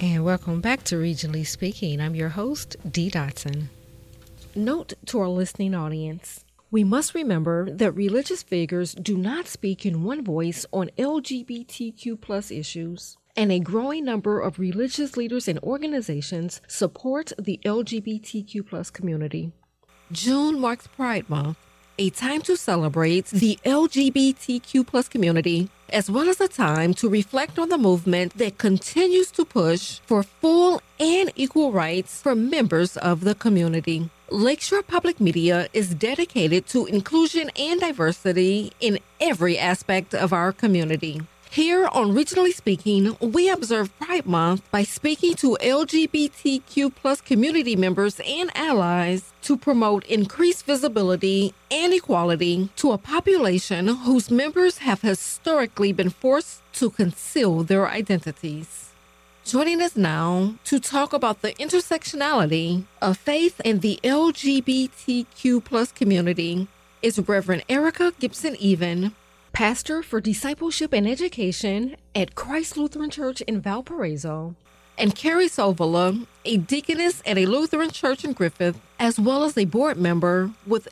And welcome back to Regionally Speaking. I'm your host, Dee Dotson. Note to our listening audience, we must remember that religious figures do not speak in one voice on LGBTQ plus issues, and a growing number of religious leaders and organizations support the LGBTQ plus community. June marks Pride Month, a time to celebrate the LGBTQ plus community, as well as a time to reflect on the movement that continues to push for full and equal rights for members of the community. Lakeshore Public Media is dedicated to inclusion and diversity in every aspect of our community. Here on Regionally Speaking, we observe Pride Month by speaking to LGBTQ plus community members and allies to promote increased visibility and equality to a population whose members have historically been forced to conceal their identities. Joining us now to talk about the intersectionality of faith and the LGBTQ plus community is Reverend Erica Gibson-Even, pastor for discipleship and education at Christ Lutheran Church in Valparaiso, and Carrie Sovola, a deaconess at a Lutheran church in Griffith, as well as a board member with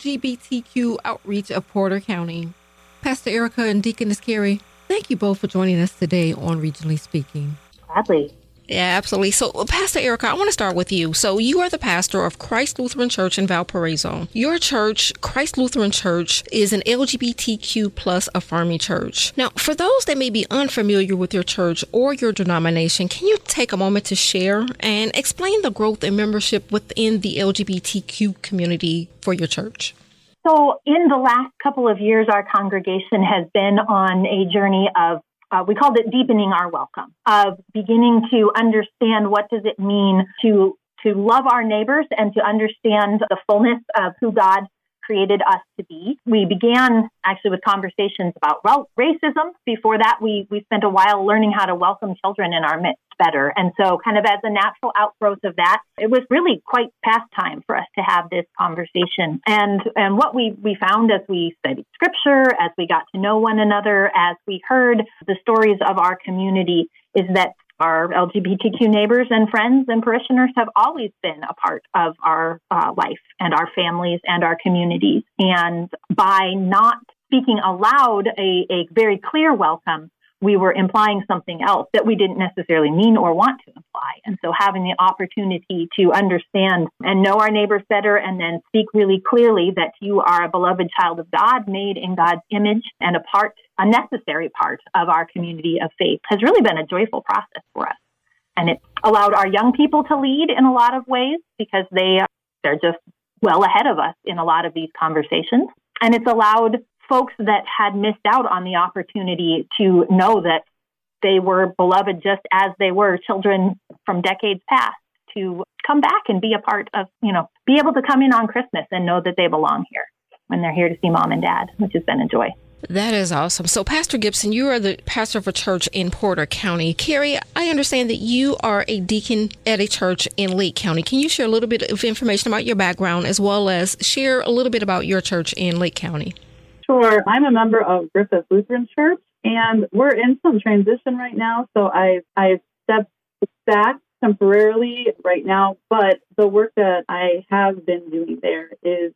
LGBTQ Outreach of Porter County. Pastor Erica and Deaconess Carrie, thank you both for joining us today on Regionally Speaking. Gladly. Yeah, absolutely. So, Pastor Erica, I want to start with you. So, you are the pastor of Christ Lutheran Church in Valparaiso. Your church, Christ Lutheran Church, is an LGBTQ plus affirming church. Now, for those that may be unfamiliar with your church or your denomination, can you take a moment to share and explain the growth and membership within the LGBTQ community for your church? So, in the last couple of years, our congregation has been on a journey of we called it deepening our welcome, of beginning to understand what does it mean to love our neighbors and to understand the fullness of who God created us to be. We began actually with conversations about racism. Before that, we spent a while learning how to welcome children in our midst better. And so kind of as a natural outgrowth of that, it was really quite past time for us to have this conversation. And what we found as we studied scripture, as we got to know one another, as we heard the stories of our community, is that our LGBTQ neighbors and friends and parishioners have always been a part of our life and our families and our communities. And by not speaking aloud a very clear welcome, we were implying something else that we didn't necessarily mean or want to imply. And so having the opportunity to understand and know our neighbors better and then speak really clearly that you are a beloved child of God, made in God's image and a necessary part of our community of faith has really been a joyful process for us. And it's allowed our young people to lead in a lot of ways because they're just well ahead of us in a lot of these conversations. And it's allowed folks that had missed out on the opportunity to know that they were beloved just as they were children from decades past to come back and be a part of, be able to come in on Christmas and know that they belong here when they're here to see mom and dad, which has been a joy. That is awesome. So, Pastor Gibson, you are the pastor of a church in Porter County. Carrie, I understand that you are a deacon at a church in Lake County. Can you share a little bit of information about your background as well as share a little bit about your church in Lake County? Sure. I'm a member of Griffith Lutheran Church, and we're in some transition right now. So I've stepped back temporarily right now, but the work that I have been doing there is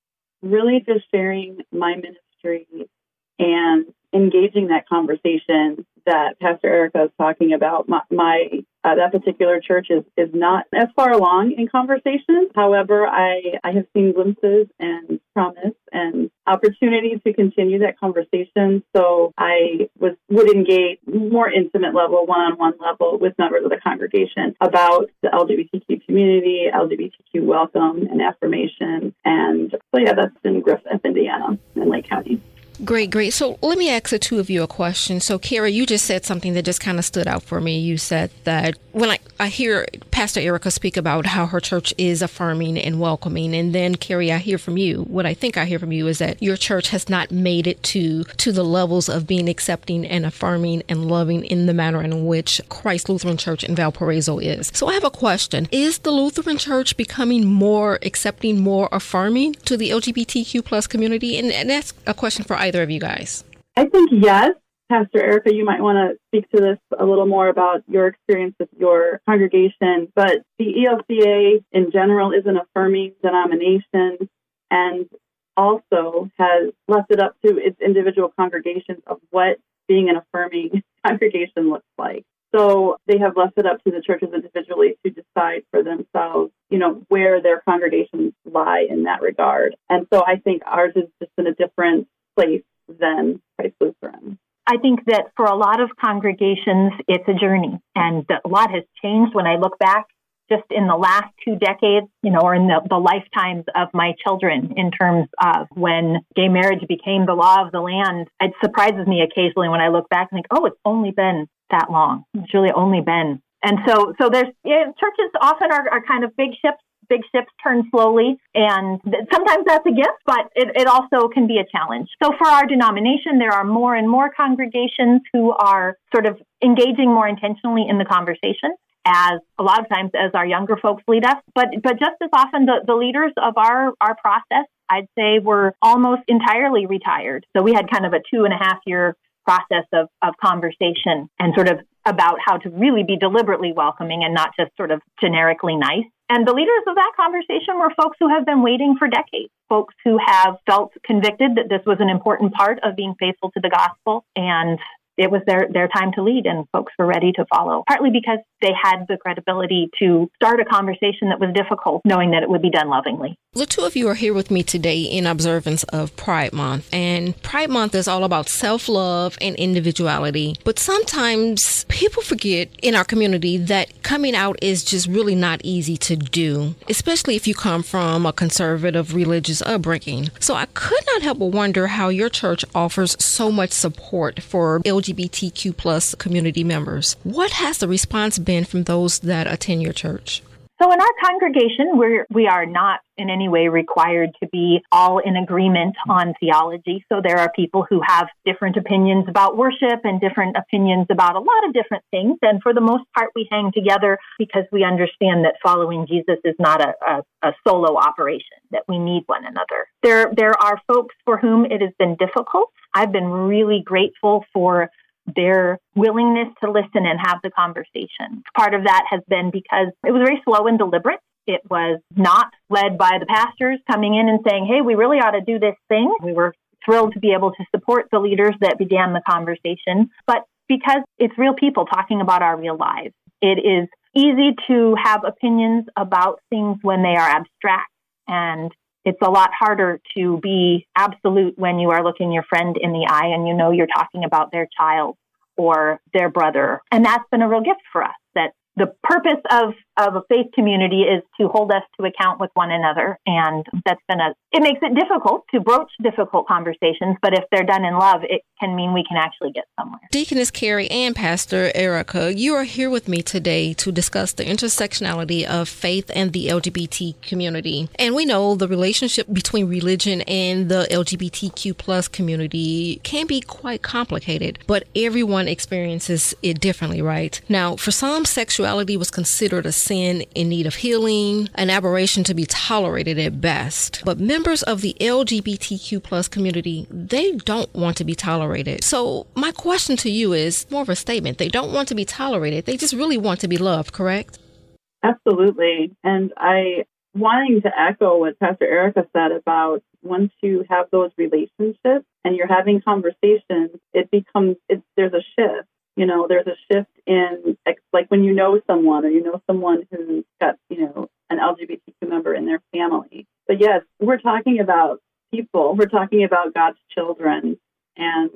really just sharing my ministry and engaging that conversation that Pastor Erica is talking about. That particular church is not as far along in conversations. However, I have seen glimpses and promise and opportunity to continue that conversation. So I would engage more intimate level, one-on-one level with members of the congregation about the LGBTQ community, LGBTQ welcome and affirmation. And so yeah, that's in Griffith, Indiana, in Lake County. Great. So let me ask the two of you a question. So, Carrie, you just said something that just kind of stood out for me. You said that when I hear Pastor Erica speak about how her church is affirming and welcoming, and then, Carrie, I hear from you, what I think I hear from you is that your church has not made it to the levels of being accepting and affirming and loving in the manner in which Christ Lutheran Church in Valparaiso is. So I have a question. Is the Lutheran Church becoming more accepting, more affirming to the LGBTQ plus community? And that's a question for either of you guys. I think yes. Pastor Erica, you might want to speak to this a little more about your experience with your congregation, but the ELCA in general is an affirming denomination and also has left it up to its individual congregations of what being an affirming congregation looks like. So they have left it up to the churches individually to decide for themselves, where their congregations lie in that regard. And so I think ours is just in a different place than Christ Lutheran. I think that for a lot of congregations, it's a journey, and a lot has changed when I look back just in the last 2 decades, or in the lifetimes of my children in terms of when gay marriage became the law of the land. It surprises me occasionally when I look back and think, oh, it's only been that long. It's really only been. And so there's churches often are kind of big ships. Big ships turn slowly, and sometimes that's a gift, but it also can be a challenge. So for our denomination, there are more and more congregations who are sort of engaging more intentionally in the conversation, as a lot of times as our younger folks lead us. But just as often, the leaders of our process, I'd say, were almost entirely retired. So we had kind of a 2.5-year process of conversation and sort of about how to really be deliberately welcoming and not just sort of generically nice. And the leaders of that conversation were folks who have been waiting for decades, folks who have felt convicted that this was an important part of being faithful to the gospel, and it was their time to lead, and folks were ready to follow, partly because they had the credibility to start a conversation that was difficult, knowing that it would be done lovingly. The two of you are here with me today in observance of Pride Month. And Pride Month is all about self-love and individuality. But sometimes people forget in our community that coming out is just really not easy to do, especially if you come from a conservative religious upbringing. So I could not help but wonder how your church offers so much support for LGBTQ plus community members. What has the response been from those that attend your church? So in our congregation, we are not in any way required to be all in agreement on theology. So there are people who have different opinions about worship and different opinions about a lot of different things. And for the most part, we hang together because we understand that following Jesus is not a solo operation, that we need one another. There are folks for whom it has been difficult. I've been really grateful for their willingness to listen and have the conversation. Part of that has been because it was very slow and deliberate. It was not led by the pastors coming in and saying, hey, we really ought to do this thing. We were thrilled to be able to support the leaders that began the conversation, but because it's real people talking about our real lives. It is easy to have opinions about things when they are abstract, and it's a lot harder to be absolute when you are looking your friend in the eye and you're talking about their child or their brother. And that's been a real gift for us, that the purpose of a faith community is to hold us to account with one another. And it makes it difficult to broach difficult conversations, but if they're done in love, it can mean we can actually get somewhere. Deaconess Carrie and Pastor Erica, you are here with me today to discuss the intersectionality of faith and the LGBT community. And we know the relationship between religion and the LGBTQ plus community can be quite complicated, but everyone experiences it differently, right? Now, for some, sexuality was considered a sin in need of healing, an aberration to be tolerated at best. But members of the LGBTQ plus community, they don't want to be tolerated. So my question to you is more of a statement. They don't want to be tolerated. They just really want to be loved, correct? Absolutely. And wanting to echo what Pastor Erica said about once you have those relationships and you're having conversations, there's a shift. There's a shift in, like when you know someone or someone who's got, an LGBTQ member in their family. But yes, we're talking about people. We're talking about God's children and,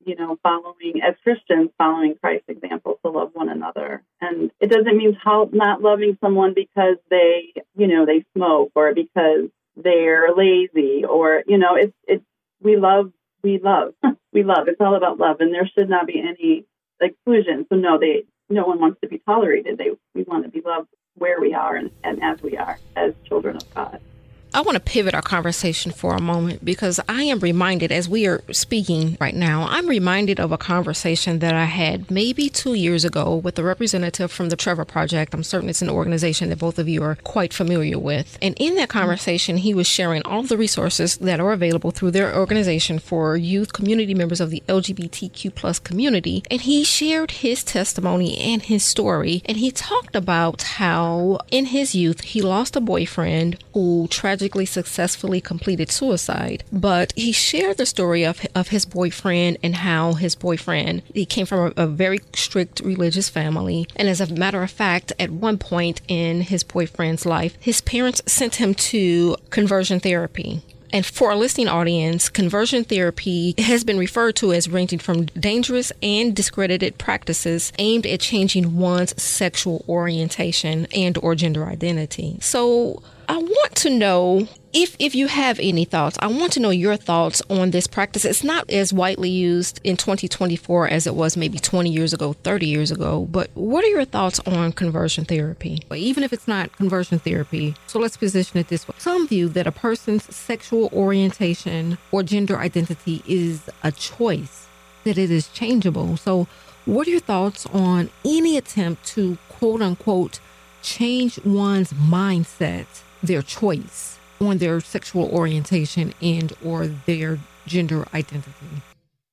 as Christians, following Christ's example to love one another. And it doesn't mean not loving someone because they smoke or because they're lazy or, we love. We love. It's all about love. And there should not be any exclusion. So no one wants to be tolerated. We want to be loved where we are and as we are as children of God. I want to pivot our conversation for a moment because I am reminded, as we are speaking right now, I'm reminded of a conversation that I had maybe 2 years ago with a representative from the Trevor Project. I'm certain it's an organization that both of you are quite familiar with. And in that conversation, he was sharing all of the resources that are available through their organization for youth community members of the LGBTQ plus community. And he shared his testimony and his story. And he talked about how in his youth, he lost a boyfriend who tragically successfully completed suicide. But he shared the story of his boyfriend and how his boyfriend, he came from a very strict religious family. And as a matter of fact, at one point in his boyfriend's life, his parents sent him to conversion therapy. And for our listening audience, conversion therapy has been referred to as ranging from dangerous and discredited practices aimed at changing one's sexual orientation and or gender identity. So I want to know if you have any thoughts. I want to know your thoughts on this practice. It's not as widely used in 2024 as it was maybe 20 years ago, 30 years ago. But what are your thoughts on conversion therapy? Even if it's not conversion therapy, so let's position it this way. Some view that a person's sexual orientation or gender identity is a choice, that it is changeable. So what are your thoughts on any attempt to, quote unquote, change one's mindset, their choice on their sexual orientation and or their gender identity?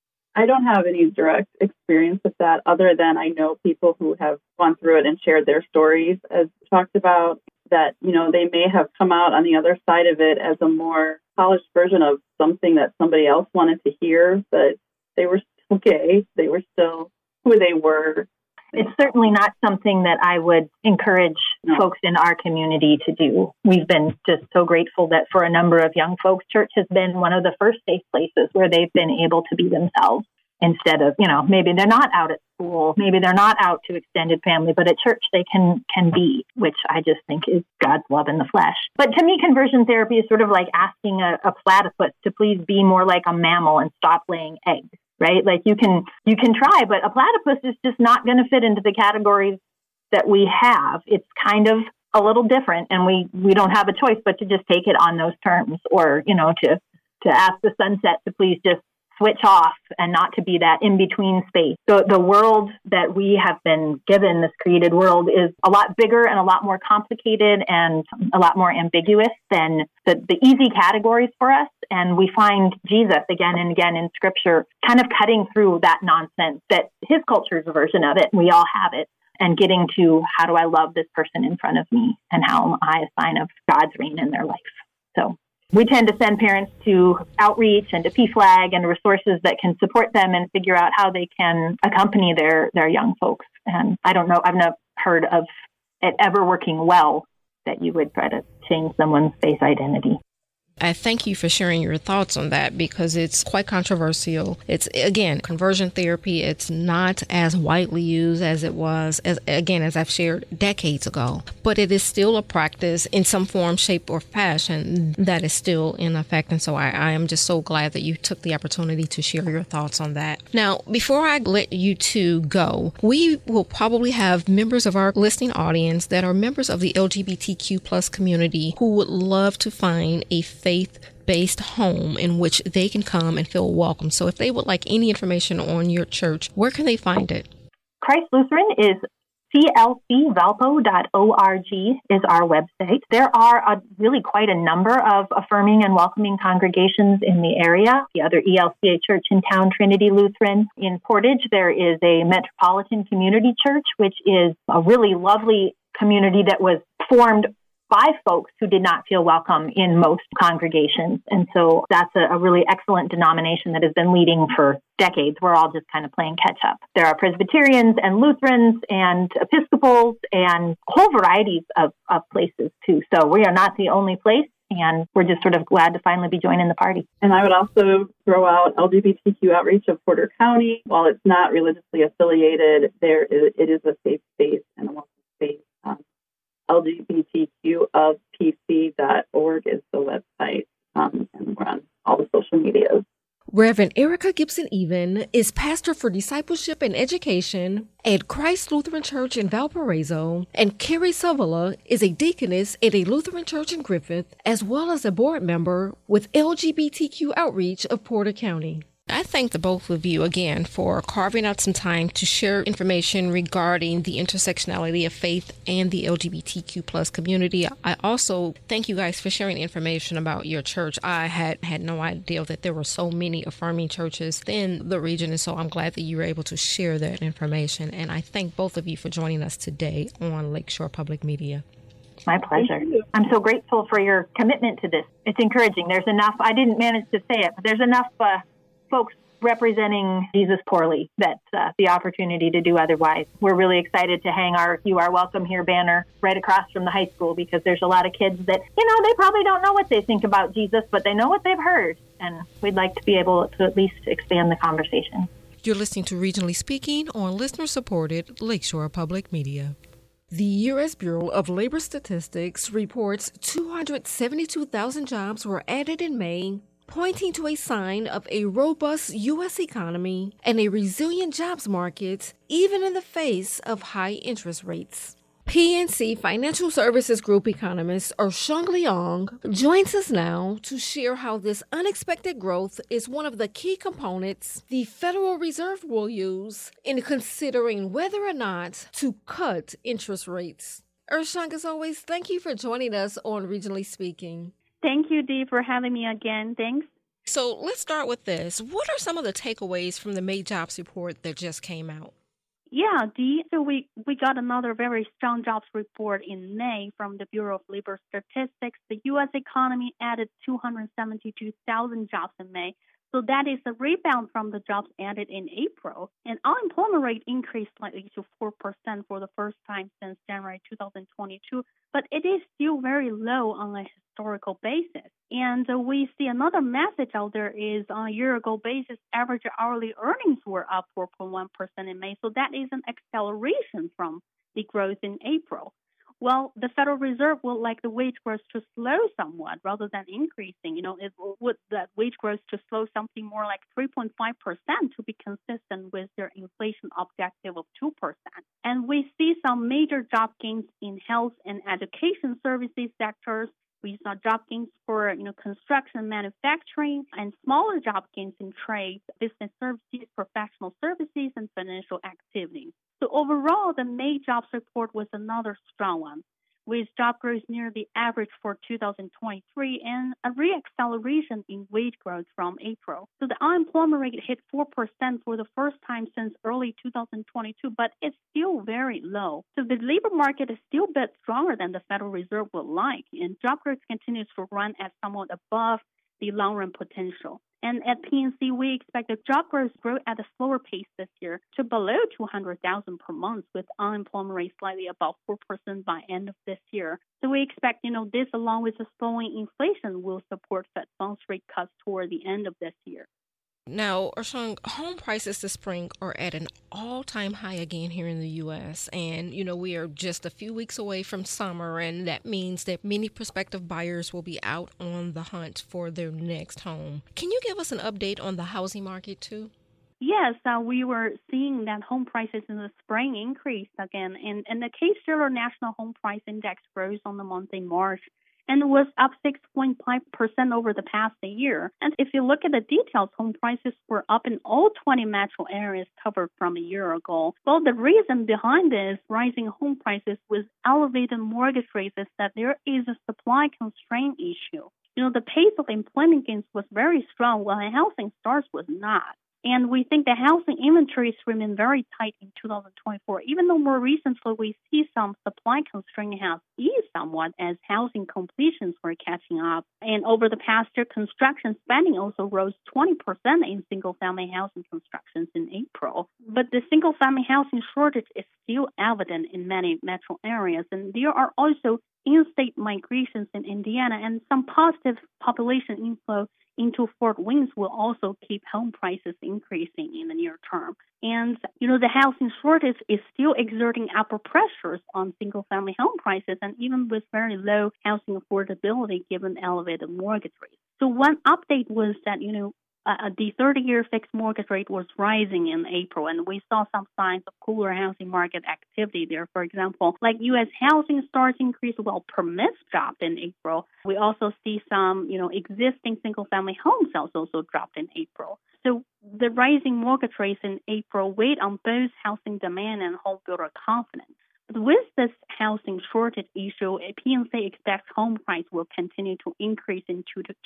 I don't have any direct experience with that other than I know people who have gone through it and shared their stories, as talked about, that, you know, they may have come out on the other side of it as a more polished version of something that somebody else wanted to hear, but they were still gay. They were still who they were. It's certainly not something that I would encourage folks in our community to do. We've been just so grateful that for a number of young folks, church has been one of the first safe places where they've been able to be themselves instead of, maybe they're not out at school, maybe they're not out to extended family, but at church they can be, which I just think is God's love in the flesh. But to me, conversion therapy is sort of like asking a platypus to please be more like a mammal and stop laying eggs. Right? Like you can try, but a platypus is just not going to fit into the categories that we have. It's kind of a little different, and we don't have a choice but to just take it on those terms, or, to ask the sunset to please just switch off and not to be that in-between space. So the world that we have been given, this created world, is a lot bigger and a lot more complicated and a lot more ambiguous than the easy categories for us. And we find Jesus again and again in Scripture kind of cutting through that nonsense, that his culture's version of it, we all have it, and getting to how do I love this person in front of me and how am I a sign of God's reign in their life. So we tend to send parents to outreach and to PFLAG and resources that can support them and figure out how they can accompany their young folks. And I don't know, I've not heard of it ever working well that you would try to change someone's face identity. I thank you for sharing your thoughts on that because it's quite controversial. It's, again, conversion therapy. It's not as widely used as it was, as I've shared decades ago. But it is still a practice in some form, shape, or fashion that is still in effect. And so I am just so glad that you took the opportunity to share your thoughts on that. Now, before I let you two go, we will probably have members of our listening audience that are members of the LGBTQ plus community who would love to find a faith-based home in which they can come and feel welcome. So if they would like any information on your church, where can they find it? Christ Lutheran is clcvalpo.org is our website. There are really quite a number of affirming and welcoming congregations in the area. The other ELCA church in town, Trinity Lutheran. In Portage, there is a Metropolitan Community Church, which is a really lovely community that was formed by folks who did not feel welcome in most congregations. And so that's a really excellent denomination that has been leading for decades. We're all just kind of playing catch up. There are Presbyterians and Lutherans and Episcopals and whole varieties of places too. So we are not the only place, and we're just sort of glad to finally be joining the party. And I would also throw out LGBTQ Outreach of Porter County. While it's not religiously affiliated, it is a safe space and a welcome space. LGBTQofpc.org is the website, and we're on all the social medias. Reverend Erica Gibson-Even is pastor for discipleship and education at Christ Lutheran Church in Valparaiso, and Carrie Savala is a deaconess at a Lutheran church in Griffith, as well as a board member with LGBTQ Outreach of Porter County. I thank the both of you again for carving out some time to share information regarding the intersectionality of faith and the LGBTQ plus community. I also thank you guys for sharing information about your church. I had no idea that there were so many affirming churches in the region, and so I'm glad that you were able to share that information. And I thank both of you for joining us today on Lakeshore Public Media. My pleasure. I'm so grateful for your commitment to this. It's encouraging. There's enough, I didn't manage to say it, but there's enough folks representing Jesus poorly that the opportunity to do otherwise. We're really excited to hang our You Are Welcome Here banner right across from the high school, because there's a lot of kids that, they probably don't know what they think about Jesus, but they know what they've heard. And we'd like to be able to at least expand the conversation. You're listening to Regionally Speaking on listener-supported Lakeshore Public Media. The U.S. Bureau of Labor Statistics reports 272,000 jobs were added in May, pointing to a sign of a robust U.S. economy and a resilient jobs market, even in the face of high interest rates. PNC Financial Services Group economist Ershang Leong joins us now to share how this unexpected growth is one of the key components the Federal Reserve will use in considering whether or not to cut interest rates. Ershang, as always, thank you for joining us on Regionally Speaking. Thank you, Dee, for having me again. Thanks. So let's start with this. What are some of the takeaways from the May jobs report that just came out? Yeah, Dee. So we got another very strong jobs report in May from the Bureau of Labor Statistics. The U.S. economy added 272,000 jobs in May. So that is a rebound from the jobs added in April. And unemployment rate increased slightly to 4% for the first time since January 2022. But it is still very low on a historical basis. And we see another message out there is on a year-ago basis, average hourly earnings were up 4.1% in May. So that is an acceleration from the growth in April. Well, the Federal Reserve would like the wage growth to slow somewhat rather than increasing. It would that wage growth to slow something more like 3.5% to be consistent with their inflation objective of 2%. And we see some major job gains in health and education services sectors. We saw job gains for construction, manufacturing, and smaller job gains in trade, business services, professional services, and financial activities. So overall, the May jobs report was another strong one, with job growth near the average for 2023 and a re-acceleration in wage growth from April. So the unemployment rate hit 4% for the first time since early 2022, but it's still very low. So the labor market is still a bit stronger than the Federal Reserve would like, and job growth continues to run at somewhat above the long-run potential. And at PNC, we expect the job growth to grow at a slower pace this year to below 200,000 per month, with unemployment rate slightly above 4% by end of this year. So we expect, this along with the slowing inflation will support Fed funds rate cuts toward the end of this year. Now, Ershang, home prices this spring are at an all-time high again here in the U.S. And, we are just a few weeks away from summer, and that means that many prospective buyers will be out on the hunt for their next home. Can you give us an update on the housing market, too? Yes, we were seeing that home prices in the spring increased again, and the Case-Shiller National Home Price Index rose on the month in March and was up 6.5% over the past year. And if you look at the details, home prices were up in all 20 metro areas covered from a year ago. Well, the reason behind this rising home prices was elevated mortgage rates is that there is a supply constraint issue. The pace of employment gains was very strong, while housing starts was not. And we think the housing inventories remain very tight in 2024, even though more recently we see some supply constraint has eased somewhat as housing completions were catching up. And over the past year, construction spending also rose 20% in single-family housing constructions in April. But the single-family housing shortage is still evident in many metro areas, and there are also in-state migrations in Indiana and some positive population inflow into Fort Wayne will also keep home prices increasing in the near term. And, the housing shortage is still exerting upward pressures on single-family home prices, and even with very low housing affordability given elevated mortgage rates. So one update was that, the 30-year fixed mortgage rate was rising in April, and we saw some signs of cooler housing market activity there. For example, like U.S. housing starts increased while permits dropped in April. We also see some, existing single-family home sales also dropped in April. So the rising mortgage rates in April weighed on both housing demand and home builder confidence. But with this housing shortage issue, PNC expects home price will continue to increase in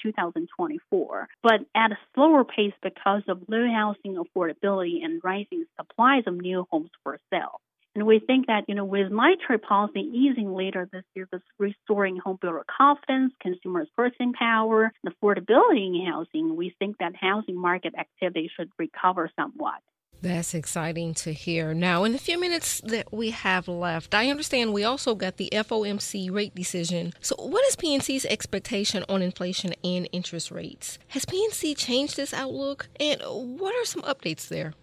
2024, but at a slower pace because of low housing affordability and rising supplies of new homes for sale. And we think that, with monetary policy easing later this year, with restoring home builder confidence, consumers' purchasing power, and affordability in housing, we think that housing market activity should recover somewhat. That's exciting to hear. Now, in the few minutes that we have left, I understand we also got the FOMC rate decision. So what is PNC's expectation on inflation and interest rates? Has PNC changed its outlook? And what are some updates there?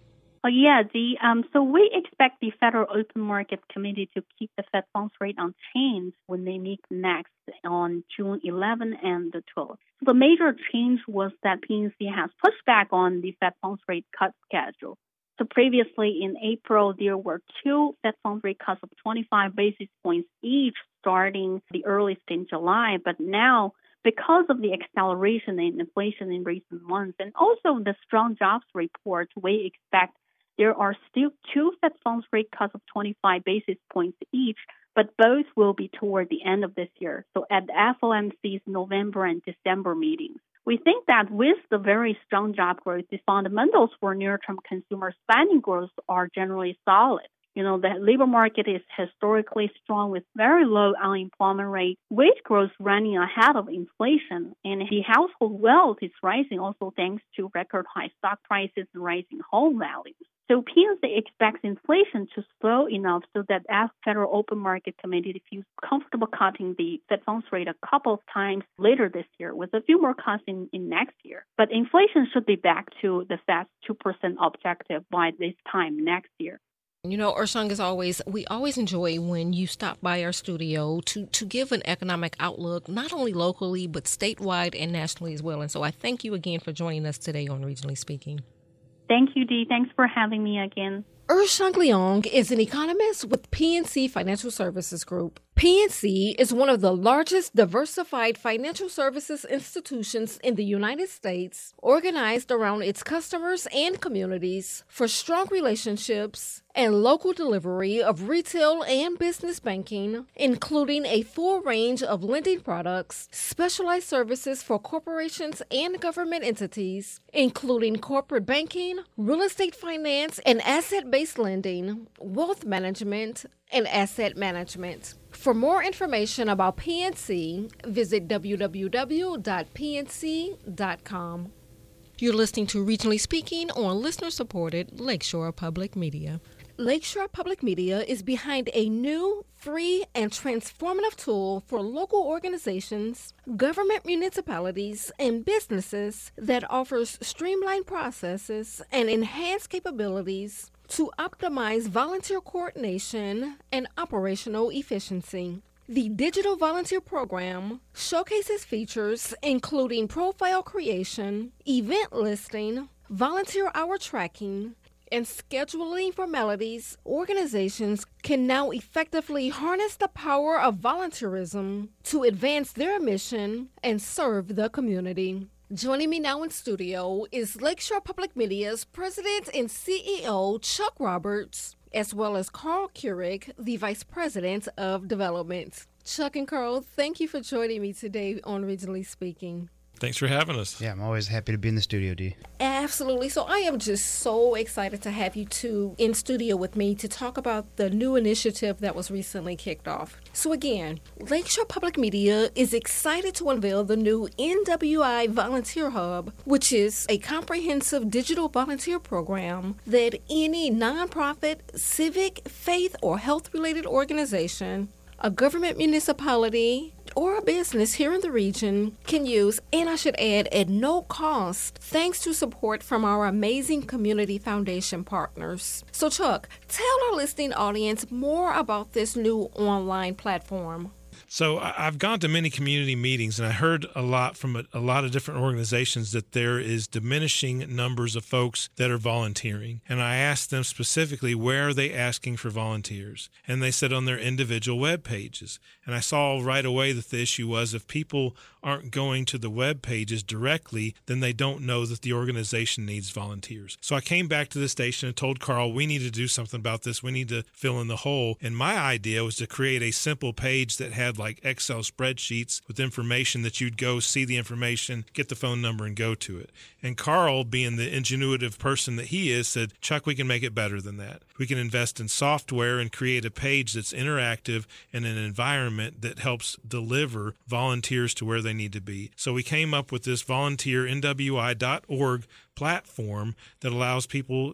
So we expect the Federal Open Market Committee to keep the Fed funds rate unchanged when they meet next on June 11 and the 12th. So the major change was that PNC has pushed back on the Fed funds rate cut schedule. So previously in April, there were 2 Fed funds rate cuts of 25 basis points each starting the earliest in July. But now, because of the acceleration in inflation in recent months and also the strong jobs report, we expect there are still 2 Fed funds rate cuts of 25 basis points each, but both will be toward the end of this year. So at the FOMC's November and December meetings. We think that with the very strong job growth, the fundamentals for near-term consumer spending growth are generally solid. The labor market is historically strong with very low unemployment rate, wage growth running ahead of inflation, and the household wealth is rising also thanks to record high stock prices and rising home values. So PNC expects inflation to slow enough so that as Federal Open Market Committee feels comfortable cutting the Fed funds rate a couple of times later this year with a few more cuts in next year. But inflation should be back to the Fed's 2% objective by this time next year. Urshang, as always, we always enjoy when you stop by our studio to give an economic outlook, not only locally, but statewide and nationally as well. And so I thank you again for joining us today on Regionally Speaking. Thank you, Dee. Thanks for having me again. Urshang Leong is an economist with PNC Financial Services Group. PNC is one of the largest diversified financial services institutions in the United States, organized around its customers and communities for strong relationships and local delivery of retail and business banking, including a full range of lending products, specialized services for corporations and government entities, including corporate banking, real estate finance and asset-based lending, wealth management, and asset management. For more information about PNC, visit www.pnc.com. You're listening to Regionally Speaking on listener-supported Lakeshore Public Media. Lakeshore Public Media is behind a new, free, and transformative tool for local organizations, government municipalities, and businesses that offers streamlined processes and enhanced capabilities to optimize volunteer coordination and operational efficiency. The Digital Volunteer Program showcases features including profile creation, event listing, volunteer hour tracking, and scheduling formalities. Organizations can now effectively harness the power of volunteerism to advance their mission and serve the community. Joining me now in studio is Lakeshore Public Media's President and CEO, Chuck Roberts, as well as Carl Keurig, the Vice President of Development. Chuck and Carl, thank you for joining me today on Regionally Speaking. Thanks for having us. Yeah, I'm always happy to be in the studio, Dee. Absolutely. So I am just so excited to have you two in studio with me to talk about the new initiative that was recently kicked off. So again, Lakeshore Public Media is excited to unveil the new NWI Volunteer Hub, which is a comprehensive digital volunteer program that any nonprofit, civic, faith, or health-related organization, a government municipality, or a business here in the region can use, and I should add, at no cost, thanks to support from our amazing community foundation partners. So Chuck, tell our listening audience more about this new online platform. So I've gone to many community meetings, and I heard a lot from a lot of different organizations that there is diminishing numbers of folks that are volunteering. And I asked them specifically, where are they asking for volunteers? And they said on their individual web pages. And I saw right away that the issue was if people aren't going to the web pages directly, then they don't know that the organization needs volunteers. So I came back to the station and told Carl, we need to do something about this. We need to fill in the hole. And my idea was to create a simple page that had like Excel spreadsheets with information that you'd go see the information, get the phone number, and go to it. And Carl, being the ingenuitive person that he is, said, Chuck, we can make it better than that. We can invest in software and create a page that's interactive and an environment that helps deliver volunteers to where they need to be. So we came up with this volunteernwi.org platform that allows people,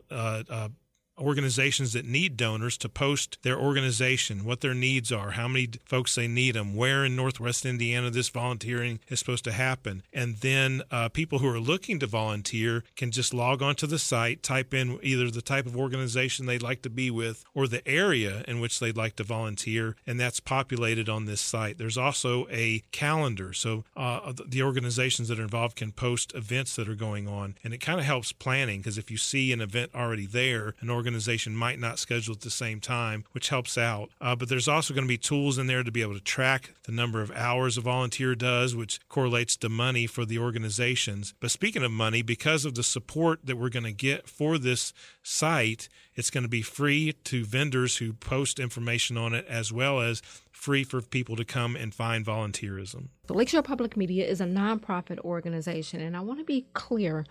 organizations that need donors to post their organization, what their needs are, how many folks they need them, where in Northwest Indiana this volunteering is supposed to happen. And then people who are looking to volunteer can just log onto the site, type in either the type of organization they'd like to be with or the area in which they'd like to volunteer, and that's populated on this site. There's also a calendar, so the organizations that are involved can post events that are going on, and it kind of helps planning, because if you see an event already there, an organization might not schedule at the same time, which helps out. But there's also going to be tools in there to be able to track the number of hours a volunteer does, which correlates to money for the organizations. But speaking of money, because of the support that we're going to get for this site, it's going to be free to vendors who post information on it, as well as free for people to come and find volunteerism. The Lakeshore Public Media is a nonprofit organization, and I want to be clear.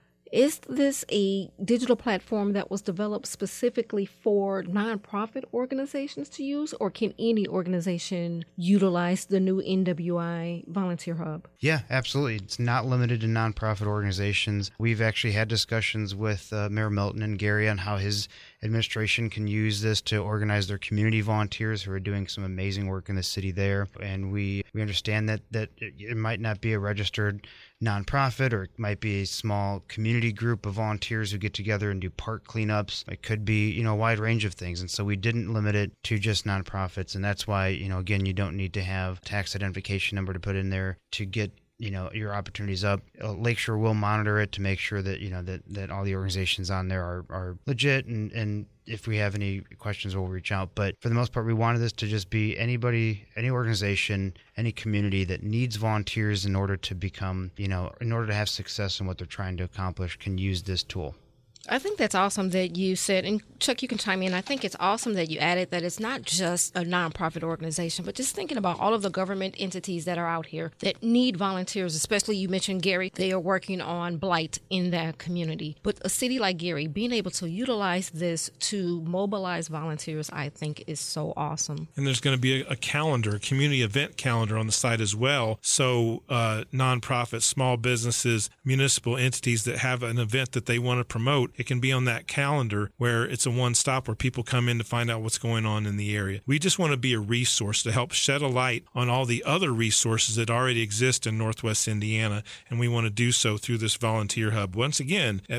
Is this a digital platform that was developed specifically for nonprofit organizations to use, or can any organization utilize the new NWI Volunteer Hub? Yeah, absolutely. It's not limited to nonprofit organizations. We've actually had discussions with Mayor Milton and Gary on how his administration can use this to organize their community volunteers who are doing some amazing work in the city there. And we understand that it might not be a registered nonprofit, or it might be a small community group of volunteers who get together and do park cleanups. It could be, a wide range of things. And so we didn't limit it to just nonprofits. And that's why, again, you don't need to have tax identification number to put in there to get your opportunities up. Lakeshore will monitor it to make sure that that all the organizations on there are legit, and if we have any questions, we'll reach out. But for the most part, we wanted this to just be anybody, any organization, any community that needs volunteers in order to become, in order to have success in what they're trying to accomplish, can use this tool. I think that's awesome that you said, and Chuck, you can chime in. I think it's awesome that you added that it's not just a nonprofit organization, but just thinking about all of the government entities that are out here that need volunteers, especially you mentioned Gary, they are working on blight in that community. But a city like Gary, being able to utilize this to mobilize volunteers, I think is so awesome. And there's going to be a calendar, a community event calendar on the site as well. So nonprofits, small businesses, municipal entities that have an event that they want to promote, it can be on that calendar where it's a one-stop where people come in to find out what's going on in the area. We just want to be a resource to help shed a light on all the other resources that already exist in Northwest Indiana, and we want to do so through this volunteer hub. Once again, at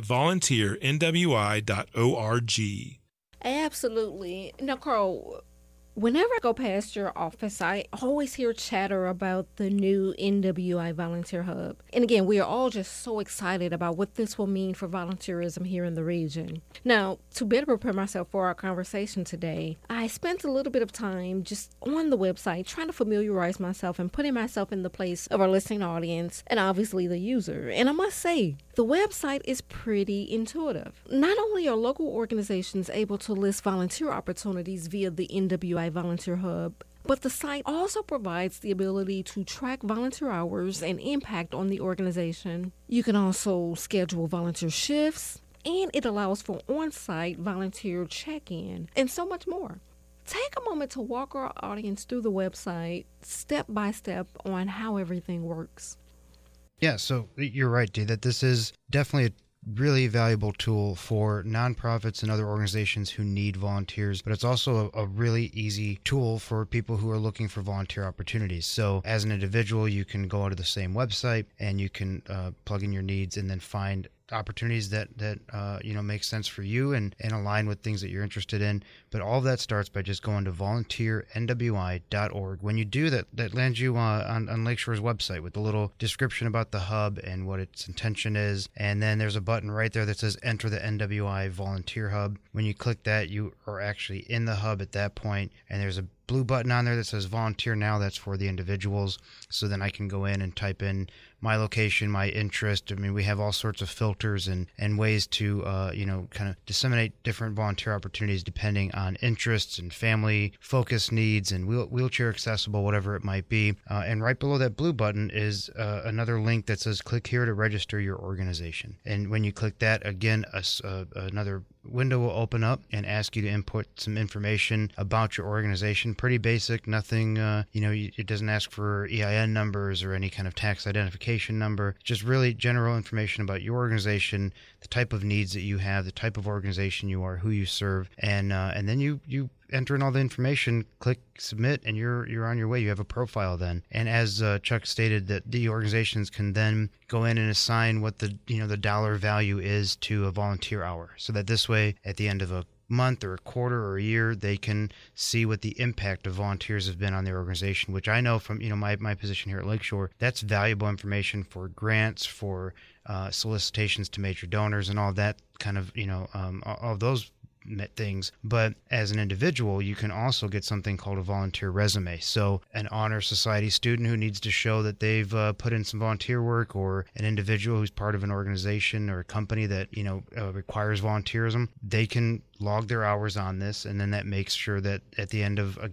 volunteernwi.org. Absolutely. Now, Carl, whenever I go past your office, I always hear chatter about the new NWI Volunteer Hub. And again, we are all just so excited about what this will mean for volunteerism here in the region. Now, to better prepare myself for our conversation today, I spent a little bit of time just on the website trying to familiarize myself and putting myself in the place of our listening audience and obviously the user. And I must say, the website is pretty intuitive. Not only are local organizations able to list volunteer opportunities via the NWI Volunteer Hub, but the site also provides the ability to track volunteer hours and impact on the organization. You can also schedule volunteer shifts, and it allows for on-site volunteer check-in and so much more. Take a moment to walk our audience through the website step by step on how everything works. Yeah, so you're right, Dee, that this is definitely a really valuable tool for nonprofits and other organizations who need volunteers, but it's also a really easy tool for people who are looking for volunteer opportunities. So as an individual, you can go out to the same website and you can plug in your needs and then find opportunities that make sense for you and align with things that you're interested in. But all of that starts by just going to volunteernwi.org. When you do that lands you on Lakeshore's website with a little description about the hub and what its intention is. And then there's a button right there that says Enter the NWI Volunteer Hub. When you click that, you are actually in the hub at that point, and there's a blue button on there that says Volunteer Now. That's for the individuals. So then I can go in and type in my location, my interest. I mean, we have all sorts of filters and ways to, kind of disseminate different volunteer opportunities depending on interests and family focus needs and wheelchair accessible, whatever it might be. And right below that blue button is another link that says click here to register your organization. And when you click that, again, another window will open up and ask you to input some information about your organization. Pretty basic, nothing, it doesn't ask for EIN numbers or any kind of tax identification number, just really general information about your organization, the type of needs that you have, the type of organization you are, who you serve, and then you enter in all the information, click submit, and you're on your way. You have a profile then. And as Chuck stated, that the organizations can then go in and assign what the dollar value is to a volunteer hour, so that this way, at the end of a month or a quarter or a year, they can see what the impact of volunteers have been on their organization, which I know from my position here at Lakeshore, that's valuable information for grants, for solicitations to major donors, and all that kind of all of those things. But as an individual, you can also get something called a volunteer resume. So an honor society student who needs to show that they've put in some volunteer work, or an individual who's part of an organization or a company that requires volunteerism, they can log their hours on this, and then that makes sure that at the end of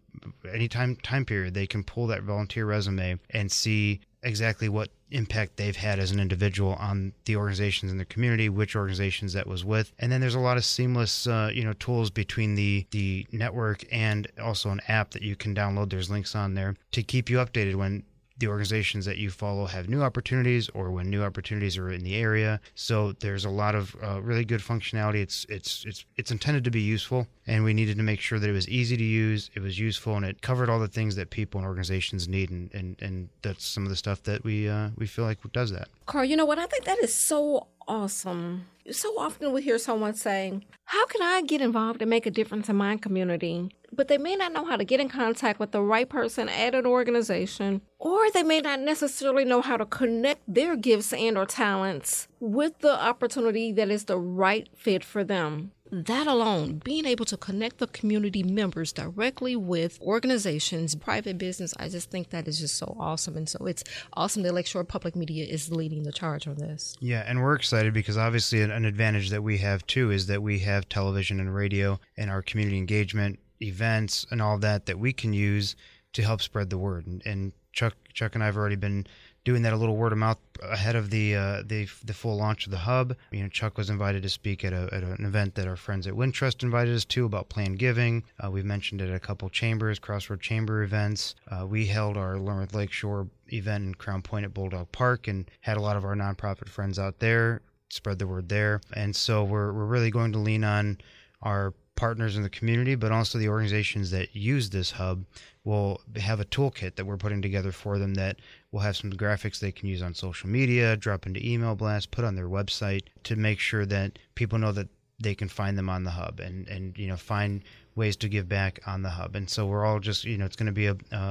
any time period, they can pull that volunteer resume and see exactly what impact they've had as an individual on the organizations in their community, which organizations that was with. And then there's a lot of seamless tools between the network and also an app that you can download. There's links on there to keep you updated when the organizations that you follow have new opportunities, or when new opportunities are in the area. So there's a lot of really good functionality. It's intended to be useful, and we needed to make sure that it was easy to use, it was useful, and it covered all the things that people and organizations need. And that's some of the stuff that we feel like does that. Carl, you know what? I think that is so awesome. So often we hear someone saying, how can I get involved and make a difference in my community? But they may not know how to get in contact with the right person at an organization, or they may not necessarily know how to connect their gifts and or talents with the opportunity that is the right fit for them. That alone, being able to connect the community members directly with organizations, private business, I just think that is just so awesome. And so it's awesome that Lakeshore Public Media is leading the charge on this. Yeah, and we're excited because obviously an advantage that we have too is that we have television and radio and our community engagement events and all that we can use to help spread the word. And Chuck and I have already been doing that a little word of mouth ahead of the full launch of the hub. Chuck was invited to speak at an event that our friends at Wintrust invited us to about planned giving. We've mentioned it at a couple chambers, Crossroad Chamber events. We held our Learn with Lakeshore event in Crown Point at Bulldog Park and had a lot of our nonprofit friends out there, spread the word there. And so we're really going to lean on our partners in the community, but also the organizations that use this hub will have a toolkit that we're putting together for them that will have some graphics they can use on social media, drop into email blasts, put on their website to make sure that people know that they can find them on the hub and find ways to give back on the hub. And so we're all just, it's going to be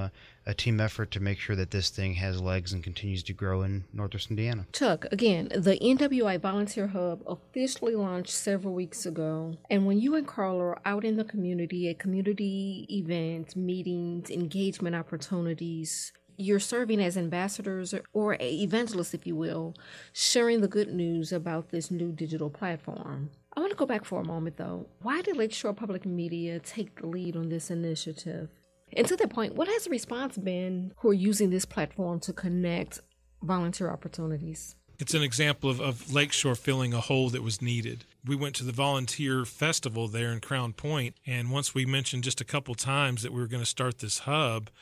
a team effort to make sure that this thing has legs and continues to grow in Northwest Indiana. Chuck, again, the NWI Volunteer Hub officially launched several weeks ago. And when you and Carl are out in the community at community events, meetings, engagement opportunities, you're serving as ambassadors or evangelists, if you will, sharing the good news about this new digital platform. I want to go back for a moment, though. Why did Lakeshore Public Media take the lead on this initiative? And to that point, what has the response been who are using this platform to connect volunteer opportunities? It's an example of Lakeshore filling a hole that was needed. We went to the volunteer festival there in Crown Point, and once we mentioned just a couple times that we were going to start this hub,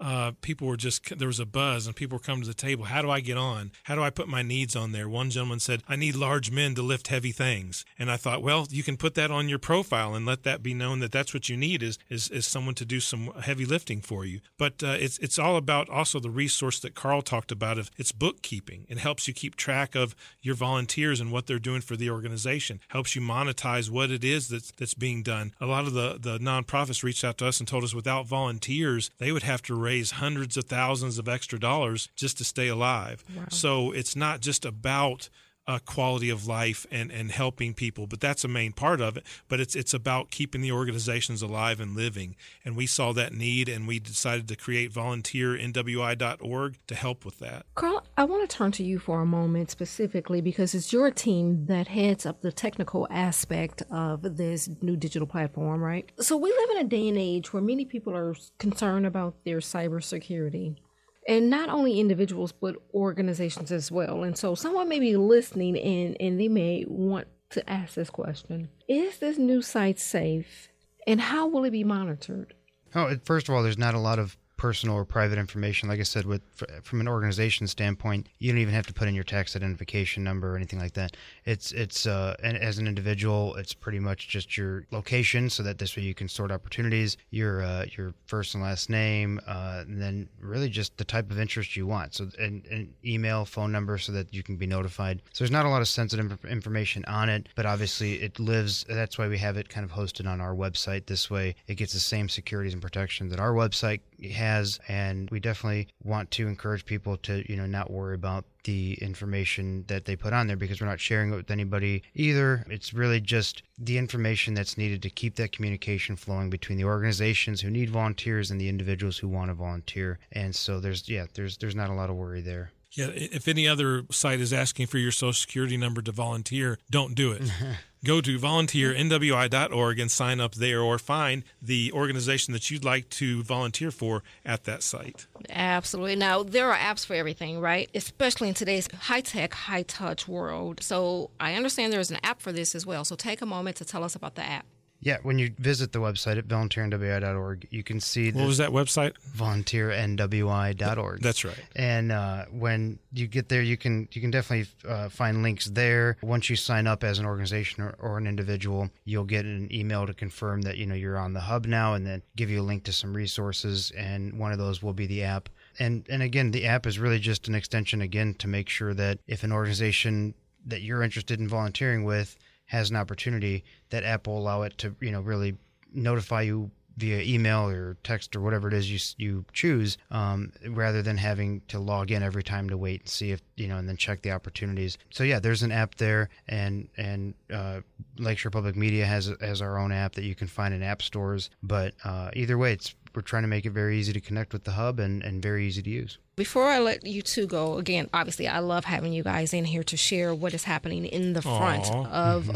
people were there was a buzz and people were coming to the table. How do I get on? How do I put my needs on there? One gentleman said, I need large men to lift heavy things. And I thought, well, you can put that on your profile and let that be known that that's what you need is someone to do some heavy lifting for you. But it's all about also the resource that Carl talked about. It's bookkeeping. It helps you keep track of your volunteers and what they're doing for the organization. Helps you monetize what it is that's being done. A lot of the nonprofits reached out to us and told us without volunteers, they would have to raise hundreds of thousands of extra dollars just to stay alive. Wow. So it's not just about quality of life and helping people, but that's a main part of it. But it's about keeping the organizations alive and living. And we saw that need, and we decided to create volunteernwi.org to help with that. Carl, I want to turn to you for a moment specifically because it's your team that heads up the technical aspect of this new digital platform, right? So we live in a day and age where many people are concerned about their cybersecurity. And not only individuals, but organizations as well. And so someone may be listening and they may want to ask this question. Is this new site safe? And how will it be monitored? Oh, first of all, there's not a lot of personal or private information. Like I said, from an organization standpoint, you don't even have to put in your tax identification number or anything like that. It's and as an individual, it's pretty much just your location, so that this way you can sort opportunities, your first and last name, and then really just the type of interest you want. So and email, phone number, so that you can be notified. So there's not a lot of sensitive information on it, but obviously it lives. That's why we have it kind of hosted on our website. This way, it gets the same securities and protections that our website has, and we definitely want to encourage people to not worry about the information that they put on there, because we're not sharing it with anybody either. It's really just the information that's needed to keep that communication flowing between the organizations who need volunteers and the individuals who want to volunteer. And so there's not a lot of worry there. Yeah, if any other site is asking for your Social Security number to volunteer, don't do it. Go to volunteernwi.org and sign up there, or find the organization that you'd like to volunteer for at that site. Absolutely. Now, there are apps for everything, right? Especially in today's high-tech, high-touch world. So I understand there's an app for this as well. So take a moment to tell us about the app. Yeah, when you visit the website at volunteernwi.org, you can see... What was that website? volunteernwi.org. That's right. And when you get there, you can definitely find links there. Once you sign up as an organization or an individual, you'll get an email to confirm that you're on the hub now, and then give you a link to some resources, and one of those will be the app. And again, the app is really just an extension, again, to make sure that if an organization that you're interested in volunteering with has an opportunity, that app will allow it to really notify you via email or text or whatever it is you choose, rather than having to log in every time to wait and see if and then check the opportunities. So yeah, there's an app there, and Lakeshore Public Media has our own app that you can find in app stores. But either way, we're trying to make it very easy to connect with the hub and very easy to use. Before I let you two go, again, obviously, I love having you guys in here to share what is happening in the front of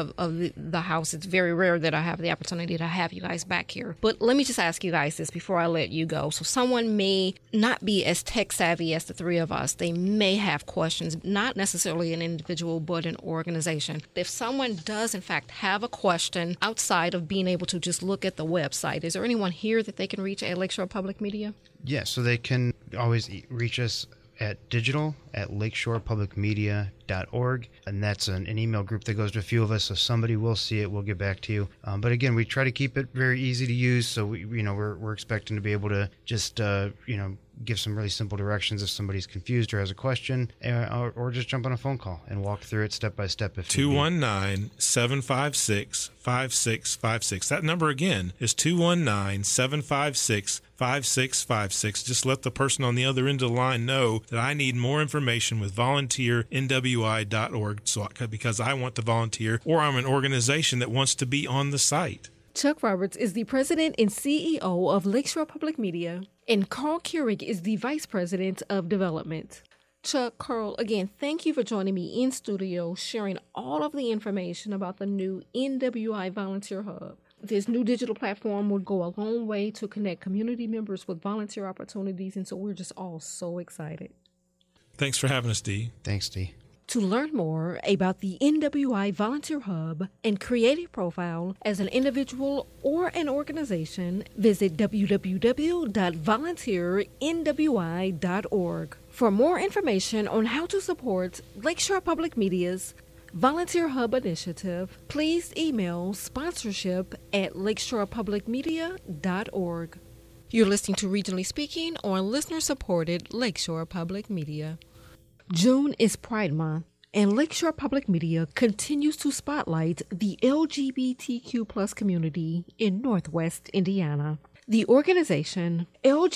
the house. It's very rare that I have the opportunity to have you guys back here. But let me just ask you guys this before I let you go. So someone may not be as tech savvy as the three of us. They may have questions, not necessarily an individual, but an organization. If someone does, in fact, have a question outside of being able to just look at the website, is there anyone here that they can reach at Lakeshore Public Media? Yeah, so they can always reach us at digital@lakeshorepublicmedia.org, and that's an email group that goes to a few of us, so somebody will see it. We'll get back to you. But again, we try to keep it very easy to use, so we're expecting to be able to just give some really simple directions if somebody's confused or has a question, or just jump on a phone call and walk through it step by step. 219-756-5656. That number again is 219-756-5656. Just let the person on the other end of the line know that I need more information with volunteernwi.org, because I want to volunteer, or I'm an organization that wants to be on the site. Chuck Roberts is the president and CEO of Lakeshore Public Media, and Carl Keurig is the vice president of development. Chuck, Carl, again, thank you for joining me in studio, sharing all of the information about the new NWI Volunteer Hub. This new digital platform will go a long way to connect community members with volunteer opportunities, and so we're just all so excited. Thanks for having us, Dee. Thanks, Dee. To learn more about the NWI Volunteer Hub and create a profile as an individual or an organization, visit www.volunteernwi.org. For more information on how to support Lakeshore Public Media's Volunteer Hub initiative, please email sponsorship@lakeshorepublicmedia.org. You're listening to Regionally Speaking on listener-supported Lakeshore Public Media. June is Pride Month, and Lakeshore Public Media continues to spotlight the LGBTQ+ community in Northwest Indiana. The organization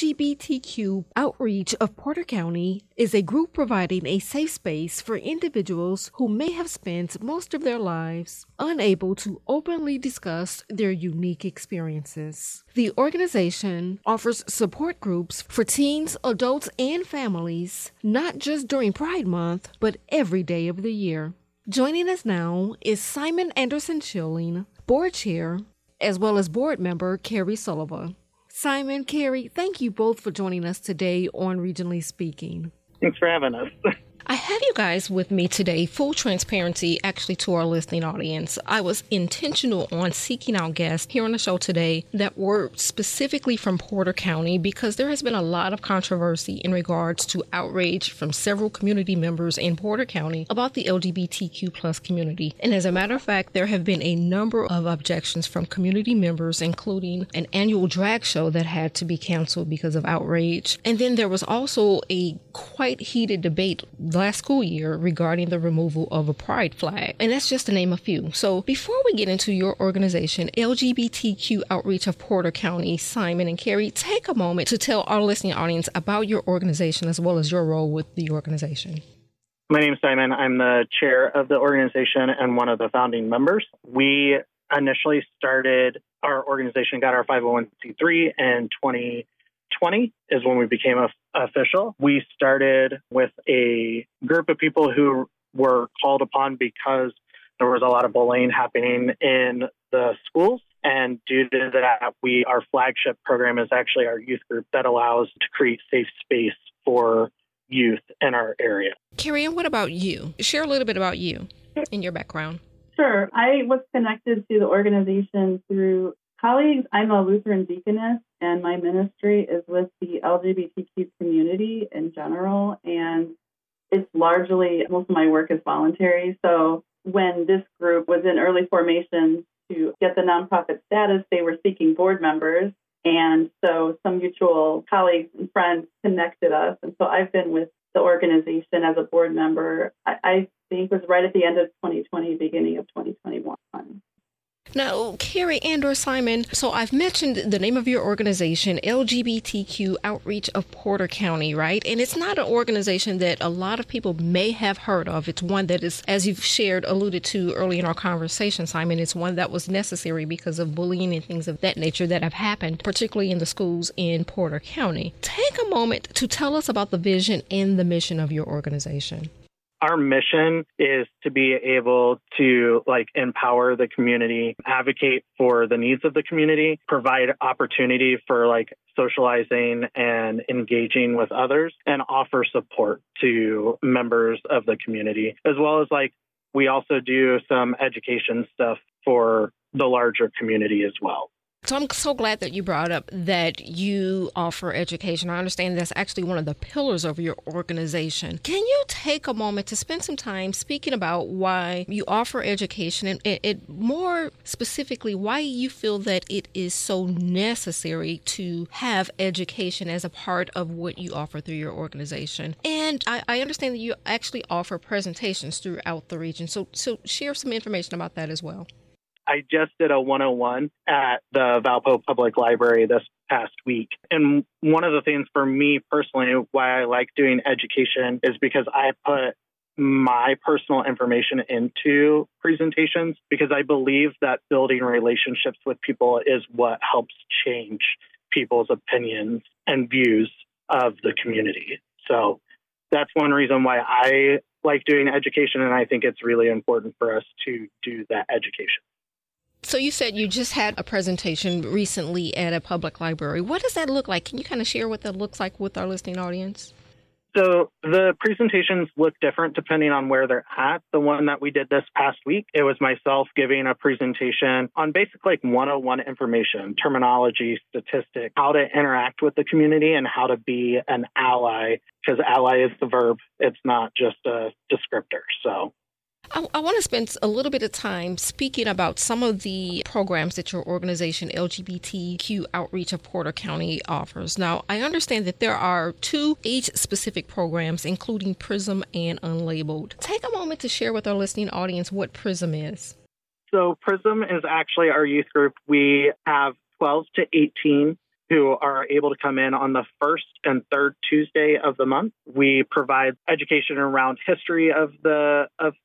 LGBTQ Outreach of Porter County is a group providing a safe space for individuals who may have spent most of their lives unable to openly discuss their unique experiences. The organization offers support groups for teens, adults, and families, not just during Pride Month, but every day of the year. Joining us now is Simon Anderson Schilling, Board Chair, as well as board member Carrie Sullivan. Simon, Carrie, thank you both for joining us today on Regionally Speaking. Thanks for having us. I have you guys with me today, full transparency, actually, to our listening audience. I was intentional on seeking out guests here on the show today that were specifically from Porter County because there has been a lot of controversy in regards to outrage from several community members in Porter County about the LGBTQ+ community. And as a matter of fact, there have been a number of objections from community members, including an annual drag show that had to be canceled because of outrage. And then there was also a quite heated debate last school year regarding the removal of a pride flag. And that's just to name a few. So before we get into your organization, LGBTQ Outreach of Porter County, Simon and Carrie, take a moment to tell our listening audience about your organization as well as your role with the organization. My name is Simon. I'm the chair of the organization and one of the founding members. We initially started our organization, got our 501c3 in 2020 is when we became official. We started with a group of people who were called upon because there was a lot of bullying happening in the schools. And due to that, our flagship program is actually our youth group that allows to create safe space for youth in our area. Carrie, and what about you? Share a little bit about you and your background. Sure. I was connected to the organization through colleagues. I'm a Lutheran deaconess, and my ministry is with the LGBTQ community in general. And it's largely, most of my work is voluntary. So when this group was in early formation to get the nonprofit status, they were seeking board members. And so some mutual colleagues and friends connected us. And so I've been with the organization as a board member, I think was right at the end of 2020, beginning of 2021. Now, Carrie and or Simon, so I've mentioned the name of your organization, LGBTQ Outreach of Porter County, right? And it's not an organization that a lot of people may have heard of. It's one that is, as you've alluded to early in our conversation, Simon, it's one that was necessary because of bullying and things of that nature that have happened, particularly in the schools in Porter County. Take a moment to tell us about the vision and the mission of your organization. Our mission is to be able to empower the community, advocate for the needs of the community, provide opportunity for socializing and engaging with others, and offer support to members of the community, as well as we also do some education stuff for the larger community as well. So I'm so glad that you brought up that you offer education. I understand that's actually one of the pillars of your organization. Can you take a moment to spend some time speaking about why you offer education and more specifically, why you feel that it is so necessary to have education as a part of what you offer through your organization? And I understand that you actually offer presentations throughout the region. So share some information about that as well. I just did a 101 at the Valpo Public Library this past week. And one of the things for me personally, why I like doing education is because I put my personal information into presentations because I believe that building relationships with people is what helps change people's opinions and views of the community. So that's one reason why I like doing education. And I think it's really important for us to do that education. So you said you just had a presentation recently at a public library. What does that look like? Can you kind of share what that looks like with our listening audience? So the presentations look different depending on where they're at. The one that we did this past week, it was myself giving a presentation on basically like 101 information, terminology, statistics, how to interact with the community and how to be an ally, because ally is the verb. It's not just a descriptor. So I want to spend a little bit of time speaking about some of the programs that your organization, LGBTQ Outreach of Porter County, offers. Now, I understand that there are 2 age-specific programs, including PRISM and Unlabeled. Take a moment to share with our listening audience what PRISM is. So PRISM is actually our youth group. We have 12 to 18 who are able to come in on the first and third Tuesday of the month. We provide education around history of the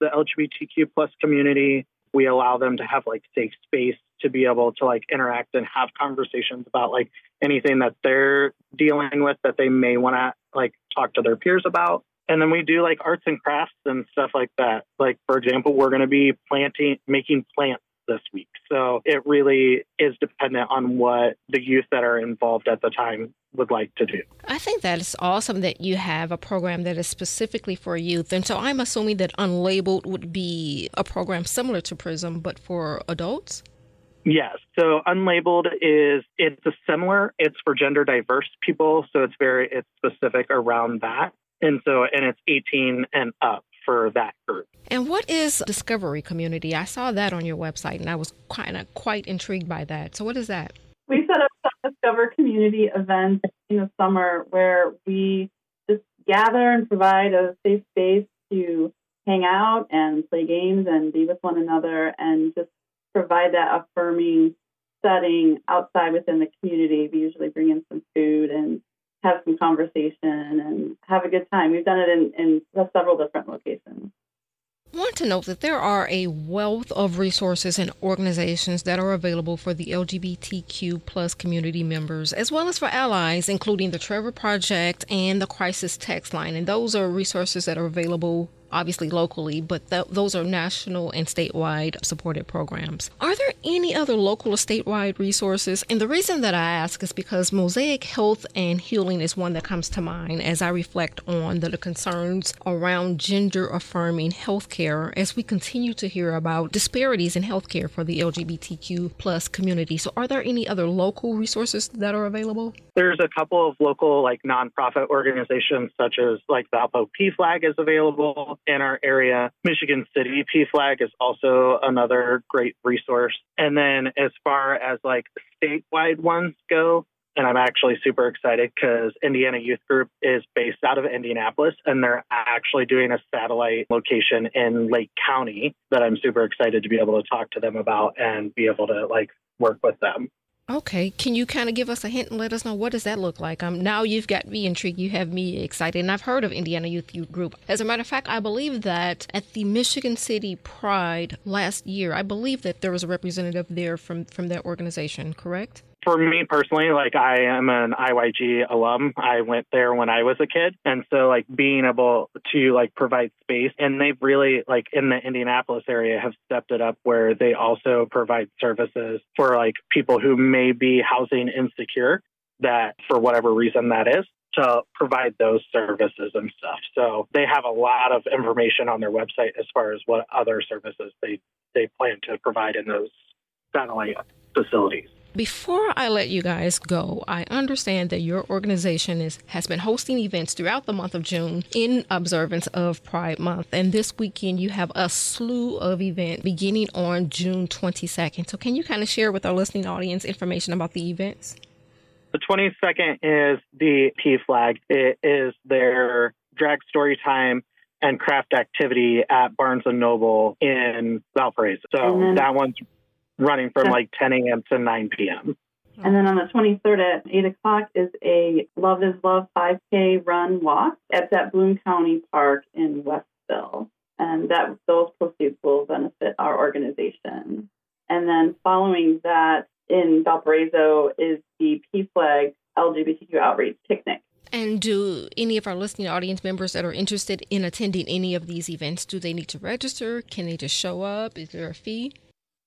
LGBTQ plus community. We allow them to have like safe space to be able to like interact and have conversations about like anything that they're dealing with that they may want to like talk to their peers about. And then we do like arts and crafts and stuff like that. Like, for example, we're going to be making plants this week. So it really is dependent on what the youth that are involved at the time would like to do. I think that is awesome that you have a program that is specifically for youth. And so I'm assuming that Unlabeled would be a program similar to PRISM, but for adults? Yes. So Unlabeled it's for gender diverse people. So it's specific around that. And it's 18 and up for that group. And what is Discovery Community? I saw that on your website, and I was quite intrigued by that. So what is that? We set up some Discover Community events in the summer where we just gather and provide a safe space to hang out and play games and be with one another and just provide that affirming setting outside within the community. We usually bring in some food and have some conversation and have a good time. We've done it in several different locations. I want to note that there are a wealth of resources and organizations that are available for the LGBTQ plus community members, as well as for allies, including the Trevor Project and the Crisis Text Line. And those are resources that are available obviously locally, but those are national and statewide supported programs. Are there any other local or statewide resources? And the reason that I ask is because Mosaic Health and Healing is one that comes to mind as I reflect on the concerns around gender-affirming healthcare as we continue to hear about disparities in healthcare for the LGBTQ plus community. So are there any other local resources that are available? There's a couple of local nonprofit organizations such as Valpo PFLAG is available in our area. Michigan City PFLAG is also another great resource. And then as far as statewide ones go, and I'm actually super excited because Indiana Youth Group is based out of Indianapolis, and they're actually doing a satellite location in Lake County that I'm super excited to be able to talk to them about and be able to work with them. Okay. Can you kind of give us a hint and let us know what does that look like? Now you've got me intrigued. You have me excited. And I've heard of Indiana Youth Group. As a matter of fact, I believe that at the Michigan City Pride last year, I believe that there was a representative there from that organization, correct? For me personally, I am an IYG alum. I went there when I was a kid. And so being able to provide space, and they've really in the Indianapolis area have stepped it up where they also provide services for people who may be housing insecure, that for whatever reason that is, to provide those services and stuff. So they have a lot of information on their website as far as what other services they plan to provide in those satellite facilities. Before I let you guys go, I understand that your organization has been hosting events throughout the month of June in observance of Pride Month. And this weekend, you have a slew of events beginning on June 22nd. So can you kind of share with our listening audience information about the events? The 22nd is the PFLAG. It is their drag story time and craft activity at Barnes & Noble in Valparaiso. So that one's running from 10 a.m. to 9 p.m. And then on the 23rd at 8 o'clock is a Love is Love 5K run walk at Bloom County Park in Westville. And those proceeds will benefit our organization. And then following that in Valparaiso is the PFLAG LGBTQ Outreach Picnic. And do any of our listening audience members that are interested in attending any of these events, do they need to register? Can they just show up? Is there a fee?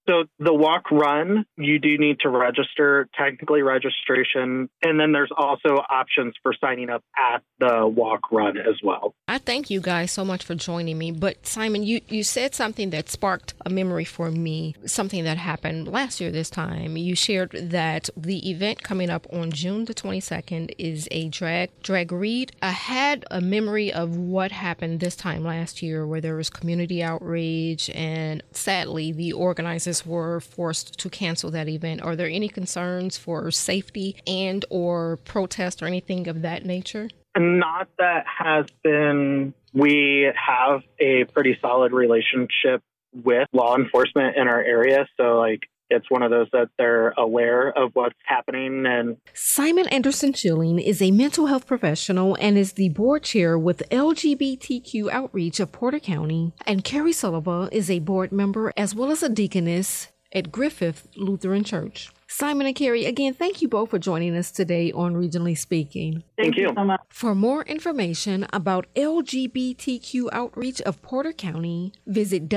So the walk run, you do need to register, technically registration. And then there's also options for signing up at the walk run as well. I thank you guys so much for joining me. But Simon, you said something that sparked a memory for me, something that happened last year this time. You shared that the event coming up on June the 22nd is a drag read. I had a memory of what happened this time last year where there was community outrage, and sadly the organizers were forced to cancel that event. Are there any concerns for safety and or protest or anything of that nature? Not that has been. We have a pretty solid relationship with law enforcement in our area. So it's one of those that they're aware of what's happening. And Simon Anderson Schilling is a mental health professional and is the board chair with LGBTQ Outreach of Porter County. And Carrie Sullivan is a board member as well as a deaconess at Griffith Lutheran Church. Simon and Carrie, again, thank you both for joining us today on Regionally Speaking. Thank you so much. For more information about LGBTQ Outreach of Porter County, visit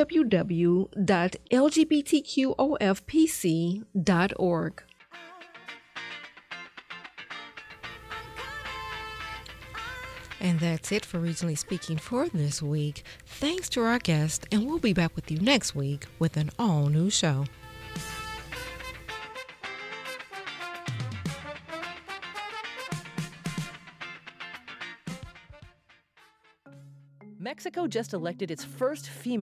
www.lgbtqofpc.org. And that's it for Regionally Speaking for this week. Thanks to our guest, and we'll be back with you next week with an all-new show. Mexico just elected its first female